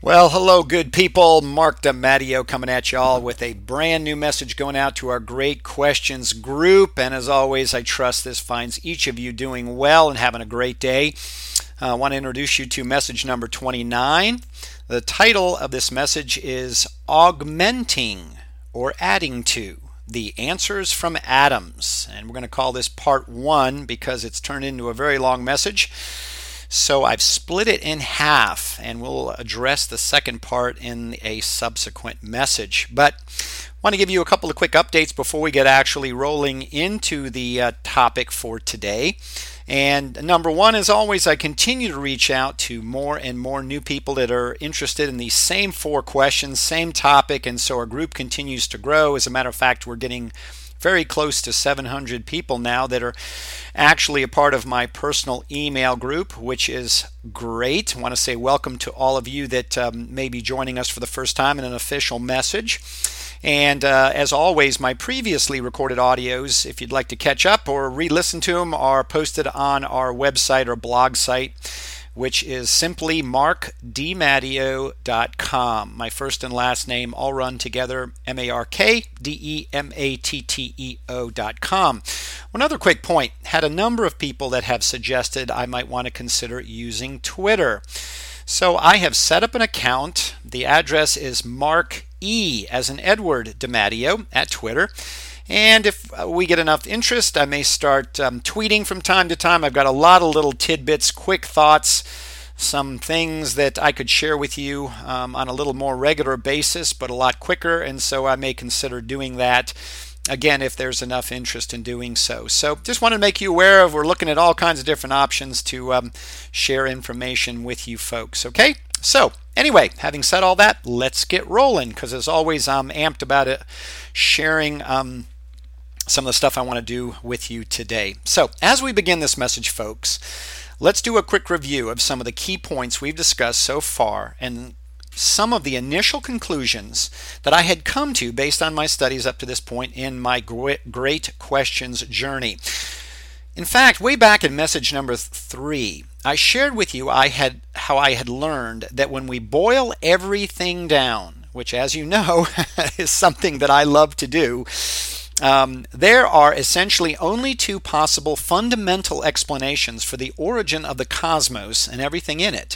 Well, hello, good people. Mark DiMatteo coming at y'all with a brand new message going out to our Great Questions group. And as always, I trust this finds each of you doing well and having a great day. I want to introduce you to message number 29. The title of this message is Augmenting or Adding to the Answers from Adams. And we're going to call this part 1 because it's turned into a very long message. So I've split it in half, and we'll address the second part in a subsequent message. But I want to give you a couple of quick updates before we get actually rolling into the topic for today. And number one, as always, I continue to reach out to more and more new people that are interested in these same 4 questions, same topic, and so our group continues to grow. As a matter of fact, we're getting very close to 700 people now that are actually a part of my personal email group, which is great. I want to say welcome to all of you that may be joining us for the first time in an official message. And as always, my previously recorded audios, if you'd like to catch up or re-listen to them, are posted on our website or blog site, which is simply markdematteo.com. My first and last name all run together, markdematteo.com. One other quick point, had a number of people that have suggested I might want to consider using Twitter. So I have set up an account. The address is Mark E, as in Edward DiMatteo, at Twitter. And if we get enough interest, I may start tweeting from time to time. I've got a lot of little tidbits, quick thoughts, some things that I could share with you on a little more regular basis, but a lot quicker. And so I may consider doing that, again, if there's enough interest in doing so. So just wanted to make you aware of, we're looking at all kinds of different options to share information with you folks, okay? So anyway, having said all that, let's get rolling, because as always, I'm amped about it, sharing some of the stuff I want to do with you today. So as we begin this message, folks, let's do a quick review of some of the key points we've discussed so far and some of the initial conclusions that I had come to based on my studies up to this point in my Great Questions journey. In fact, way back in message number 3, I shared with you how I had learned that when we boil everything down, which as you know is something that I love to do, there are essentially only 2 possible fundamental explanations for the origin of the cosmos and everything in it.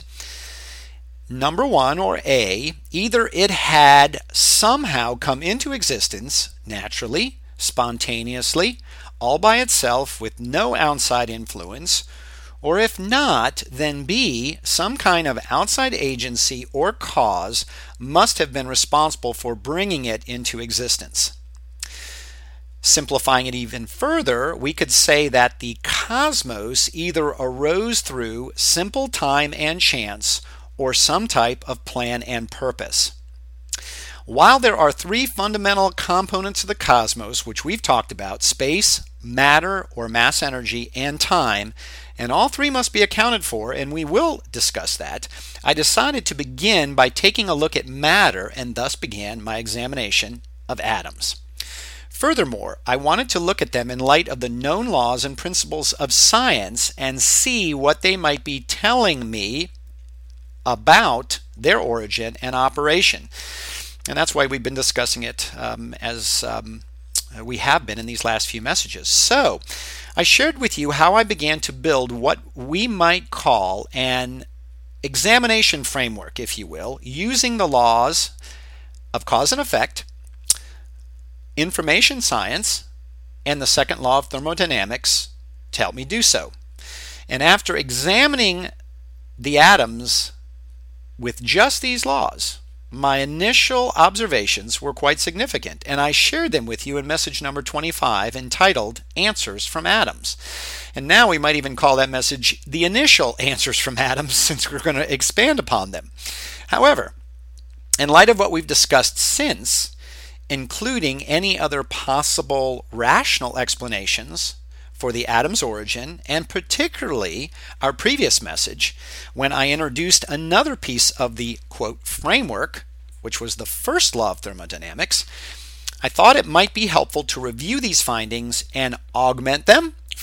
Number 1, or A, either it had somehow come into existence naturally, spontaneously, all by itself with no outside influence, or if not, then B, some kind of outside agency or cause must have been responsible for bringing it into existence. Simplifying it even further, we could say that the cosmos either arose through simple time and chance or some type of plan and purpose. While there are 3 fundamental components of the cosmos, which we've talked about, space, matter or mass energy, and time, and all 3 must be accounted for, and we will discuss that, I decided to begin by taking a look at matter and thus began my examination of atoms. Furthermore, I wanted to look at them in light of the known laws and principles of science and see what they might be telling me about their origin and operation. And that's why we've been discussing it as we have been in these last few messages. So, I shared with you how I began to build what we might call an examination framework, if you will, using the laws of cause and effect, information science, and the second law of thermodynamics to help me do so. And after examining the atoms with just these laws, my initial observations were quite significant, and I shared them with you in message number 25 entitled Answers from Atoms. And now we might even call that message the initial Answers from Atoms, since we're going to expand upon them. However, in light of what we've discussed since, including any other possible rational explanations for the atom's origin, and particularly our previous message when I introduced another piece of the, quote, framework, which was the first law of thermodynamics, I thought it might be helpful to review these findings and augment them,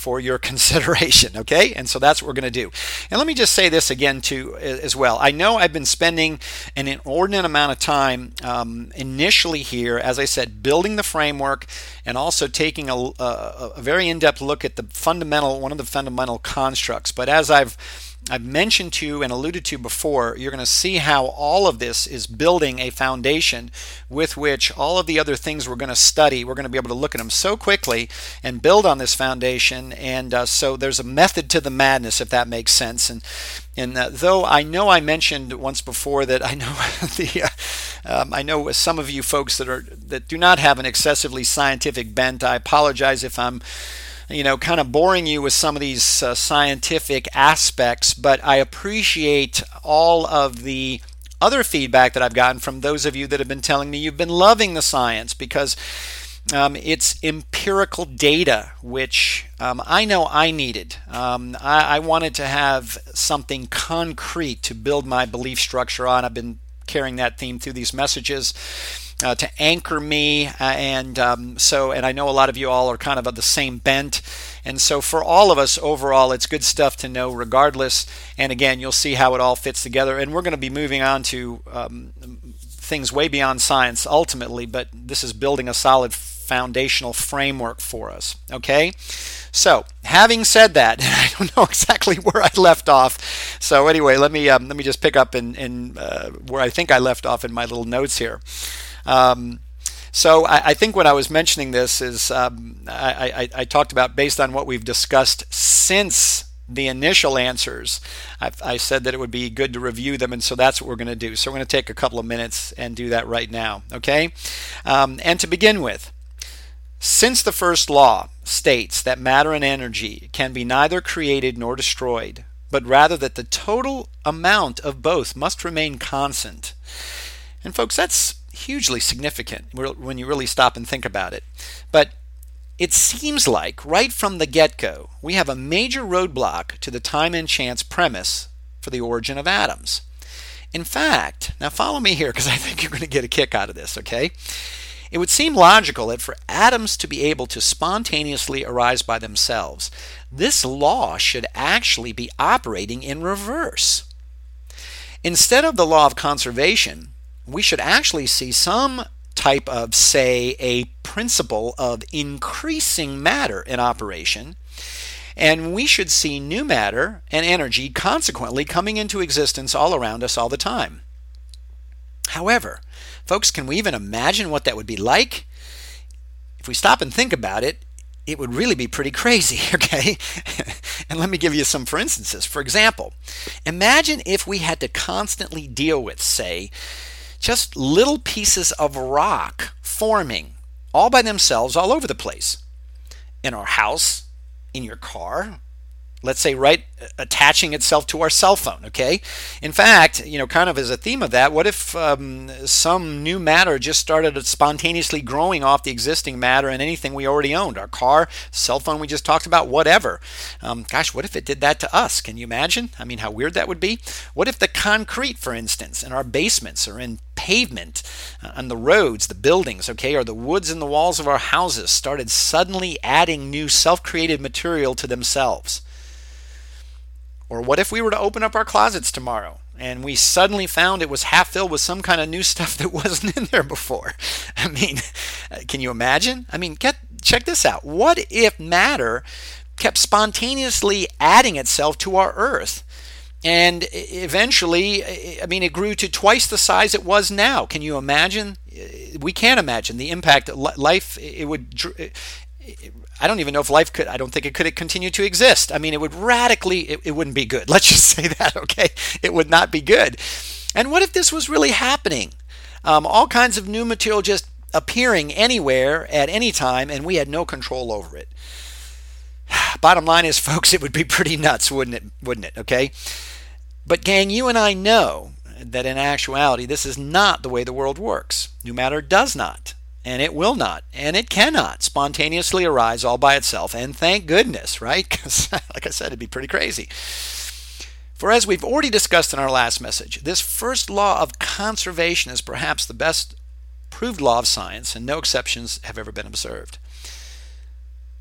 for your consideration, okay? And so that's what we're going to do. And let me just say this again too as well. I know I've been spending an inordinate amount of time initially here, as I said, building the framework and also taking a very in-depth look at one of the fundamental constructs. But as I've mentioned to and alluded to before, you're going to see how all of this is building a foundation with which all of the other things we're going to study, we're going to be able to look at them so quickly and build on this foundation. And so there's a method to the madness, if that makes sense. And though I know I mentioned once before that I know I know some of you folks that do not have an excessively scientific bent, I apologize if I'm kind of boring you with some of these scientific aspects, but I appreciate all of the other feedback that I've gotten from those of you that have been telling me you've been loving the science because it's empirical data, which I know I needed. I wanted to have something concrete to build my belief structure on. I've been carrying that theme through these messages. To anchor me, and I know a lot of you all are kind of the same bent, and so for all of us overall, it's good stuff to know regardless. And again, you'll see how it all fits together, and we're going to be moving on to things way beyond science ultimately, but this is building a solid foundational framework for us. Okay, so having said that, I don't know exactly where I left off. So anyway, let me just pick up in where I think I left off in my little notes here. So I think when I was mentioning this is I talked about based on what we've discussed since the initial answers, I said that it would be good to review them, and so that's what we're going to do. So we're going to take a couple of minutes and do that right now, okay? And to begin with, since the first law states that matter and energy can be neither created nor destroyed, but rather that the total amount of both must remain constant. And folks, that's hugely significant when you really stop and think about it. But it seems like right from the get-go, we have a major roadblock to the time and chance premise for the origin of atoms. In fact, now follow me here because I think you're going to get a kick out of this, okay? It would seem logical that for atoms to be able to spontaneously arise by themselves, this law should actually be operating in reverse. Instead of the law of conservation, we should actually see some type of, say, a principle of increasing matter in operation, and we should see new matter and energy consequently coming into existence all around us all the time. However, folks, can we even imagine what that would be like? If we stop and think about it, it would really be pretty crazy, okay? And let me give you some for instances. For example, imagine if we had to constantly deal with, say, just little pieces of rock forming all by themselves all over the place. In our house, in your car, let's say right attaching itself to our cell phone, okay? In fact, kind of as a theme of that, what if some new matter just started spontaneously growing off the existing matter and anything we already owned? Our car, cell phone we just talked about, whatever. Gosh, what if it did that to us? Can you imagine? I mean, how weird that would be? What if the concrete, for instance, in our basements or in pavement, on the roads, the buildings, okay, or the woods in the walls of our houses started suddenly adding new self-created material to themselves? Or what if we were to open up our closets tomorrow and we suddenly found it was half filled with some kind of new stuff that wasn't in there before? I mean, can you imagine? I mean, check this out. What if matter kept spontaneously adding itself to our Earth? And eventually, I mean, it grew to twice the size it was now. Can you imagine? We can't imagine the impact life it would. I don't even know if life could, I don't think it could continue to exist. I mean, it would radically, it wouldn't be good. Let's just say that, okay? It would not be good. And what if this was really happening? All kinds of new material just appearing anywhere at any time, and we had no control over it. Bottom line is, folks, it would be pretty nuts, wouldn't it? Okay? But gang, you and I know that in actuality, this is not the way the world works. New matter does not. And it will not, and it cannot spontaneously arise all by itself. And thank goodness, right? Because, like I said, it'd be pretty crazy. For as we've already discussed in our last message, this first law of conservation is perhaps the best proved law of science, and no exceptions have ever been observed.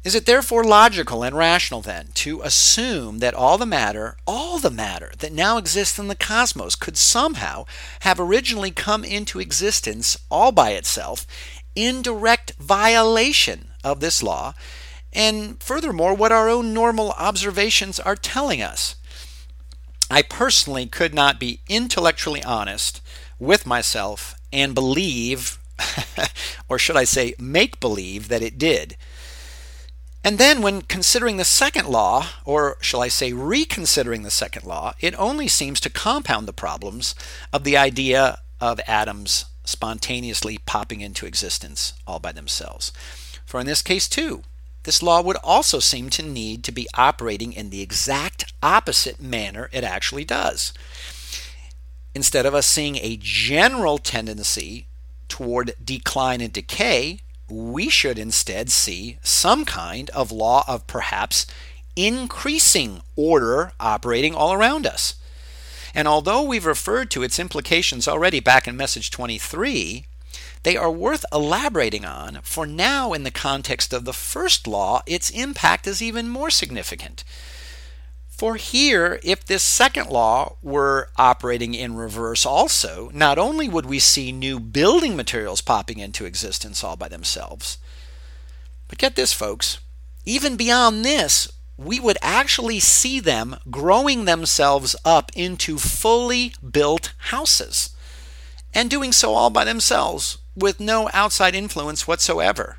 Is it therefore logical and rational then to assume that all the matter that now exists in the cosmos could somehow have originally come into existence all by itself in direct violation of this law, and furthermore what our own normal observations are telling us? I personally could not be intellectually honest with myself and believe, or should I say make believe, that it did. And then when considering the second law, or shall I say reconsidering the second law, it only seems to compound the problems of the idea of atoms spontaneously popping into existence all by themselves. For in this case too, this law would also seem to need to be operating in the exact opposite manner it actually does. Instead of us seeing a general tendency toward decline and decay, we should instead see some kind of law of perhaps increasing order operating all around us. And although we've referred to its implications already back in message 23, they are worth elaborating on, for now in the context of the first law, its impact is even more significant. For here, if this second law were operating in reverse also, not only would we see new building materials popping into existence all by themselves, but get this, folks, even beyond this, we would actually see them growing themselves up into fully built houses, and doing so all by themselves with no outside influence whatsoever.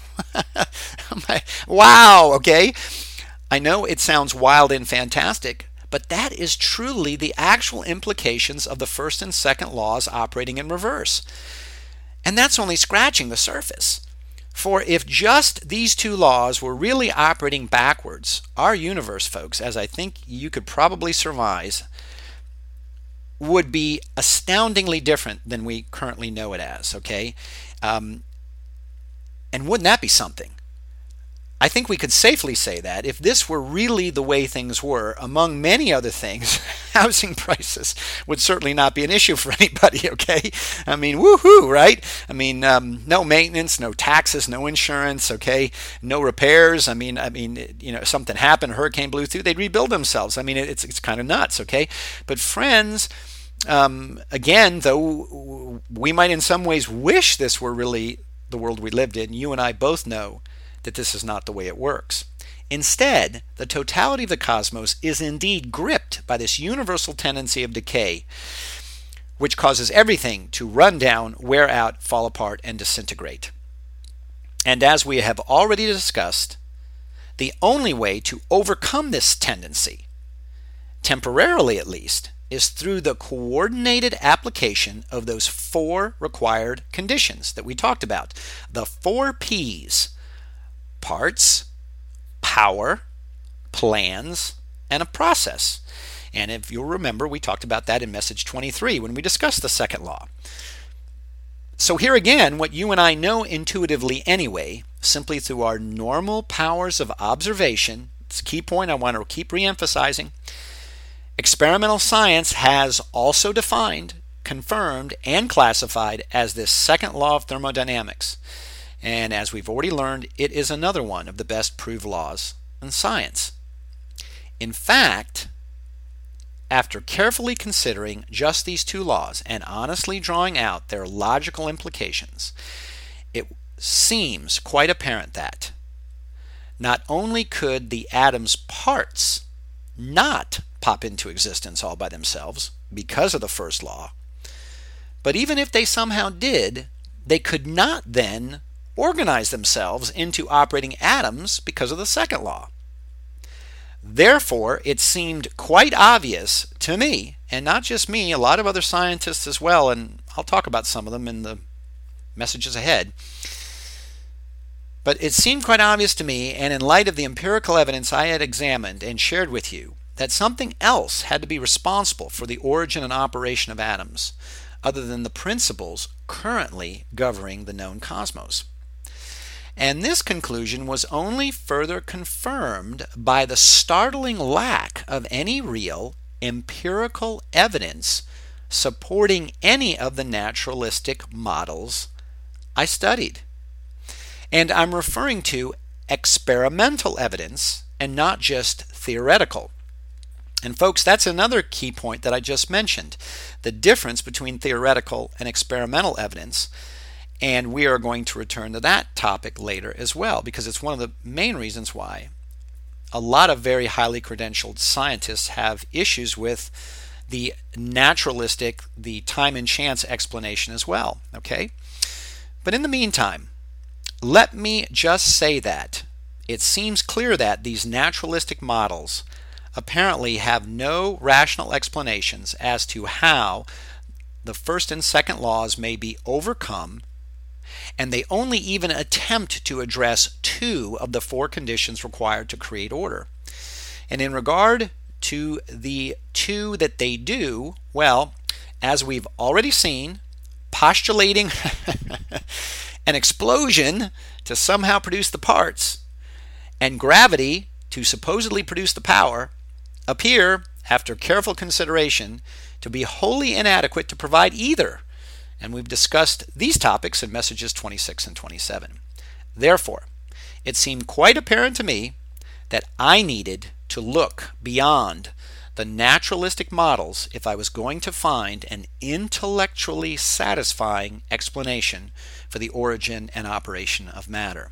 Wow, okay? I know it sounds wild and fantastic, but that is truly the actual implications of the first and second laws operating in reverse. And that's only scratching the surface. For if just these two laws were really operating backwards, our universe, folks, as I think you could probably surmise, would be astoundingly different than we currently know it as, okay? And wouldn't that be something? I think we could safely say that if this were really the way things were, among many other things, housing prices would certainly not be an issue for anybody, okay? I mean, woohoo, right? I mean, no maintenance, no taxes, no insurance, okay? No repairs. I mean, you know, something happened, a hurricane blew through, they'd rebuild themselves. I mean, it's kind of nuts, okay? But friends, again, though we might in some ways wish this were really the world we lived in, you and I both know that this is not the way it works. Instead, the totality of the cosmos is indeed gripped by this universal tendency of decay, which causes everything to run down, wear out, fall apart, and disintegrate. And as we have already discussed, the only way to overcome this tendency, temporarily at least, is through the coordinated application of those four required conditions that we talked about. The 4 P's: parts, power, plans, and a process. And if you'll remember, we talked about that in message 23 when we discussed the second law. So here again, what you and I know intuitively anyway, simply through our normal powers of observation, it's a key point I want to keep re-emphasizing. Experimental science has also defined, confirmed, and classified as this second law of thermodynamics. And as we've already learned, it is another one of the best proved laws in science. In fact, after carefully considering just these two laws and honestly drawing out their logical implications, it seems quite apparent that not only could the atom's parts not pop into existence all by themselves because of the first law, but even if they somehow did, they could not then organize themselves into operating atoms because of the second law. Therefore, it seemed quite obvious to me, and not just me, a lot of other scientists as well, and I'll talk about some of them in the messages ahead, but it seemed quite obvious to me, and in light of the empirical evidence I had examined and shared with you, that something else had to be responsible for the origin and operation of atoms, other than the principles currently governing the known cosmos. And this conclusion was only further confirmed by the startling lack of any real empirical evidence supporting any of the naturalistic models I studied. And I'm referring to experimental evidence and not just theoretical. And folks, that's another key point that I just mentioned, the difference between theoretical and experimental evidence. And we are going to return to that topic later as well, because it's one of the main reasons why a lot of very highly credentialed scientists have issues with the naturalistic, the time and chance explanation as well. Okay? But in the meantime, let me just say that it seems clear that these naturalistic models apparently have no rational explanations as to how the first and second laws may be overcome, and they only even attempt to address 2 of the 4 conditions required to create order. And in regard to the 2 that they do, well, as we've already seen, postulating an explosion to somehow produce the parts and gravity to supposedly produce the power appear, after careful consideration, to be wholly inadequate to provide either. And we've discussed these topics in messages 26 and 27. Therefore, it seemed quite apparent to me that I needed to look beyond the naturalistic models if I was going to find an intellectually satisfying explanation for the origin and operation of matter.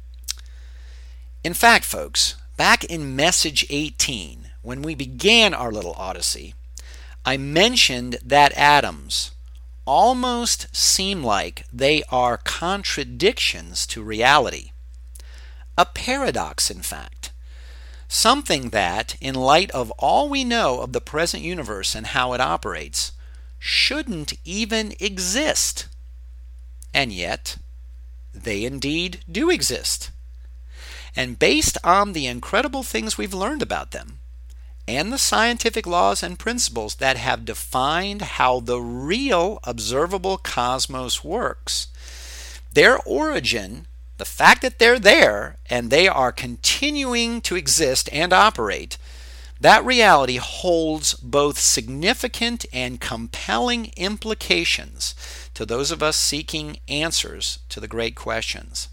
In fact, folks, back in message 18, when we began our little odyssey, I mentioned that atoms almost seem like they are contradictions to reality. A paradox, in fact. Something that, in light of all we know of the present universe and how it operates, shouldn't even exist. And yet, they indeed do exist. And based on the incredible things we've learned about them, and the scientific laws and principles that have defined how the real observable cosmos works, their origin, the fact that they're there and they are continuing to exist and operate, that reality holds both significant and compelling implications to those of us seeking answers to the great questions.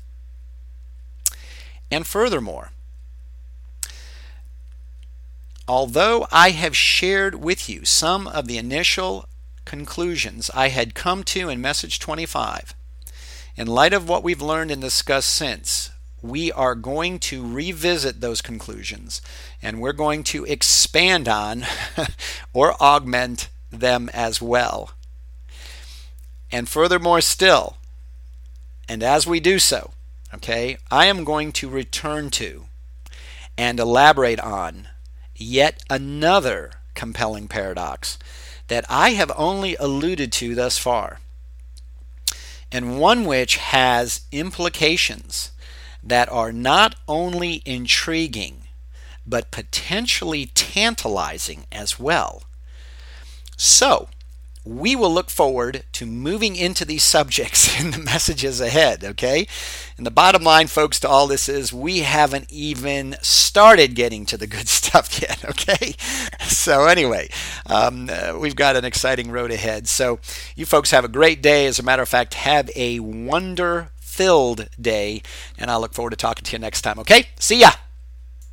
And furthermore, although I have shared with you some of the initial conclusions I had come to in message 25, in light of what we've learned and discussed since, we are going to revisit those conclusions and we're going to expand on or augment them as well. And furthermore still, and as we do so, okay, I am going to return to and elaborate on yet another compelling paradox that I have only alluded to thus far, and one which has implications that are not only intriguing but potentially tantalizing as well. So, we will look forward to moving into these subjects in the messages ahead, okay? And the bottom line, folks, to all this is we haven't even started getting to the good stuff yet, okay? So anyway, we've got an exciting road ahead. So you folks have a great day. As a matter of fact, have a wonder-filled day, and I'll look forward to talking to you next time, okay? See ya!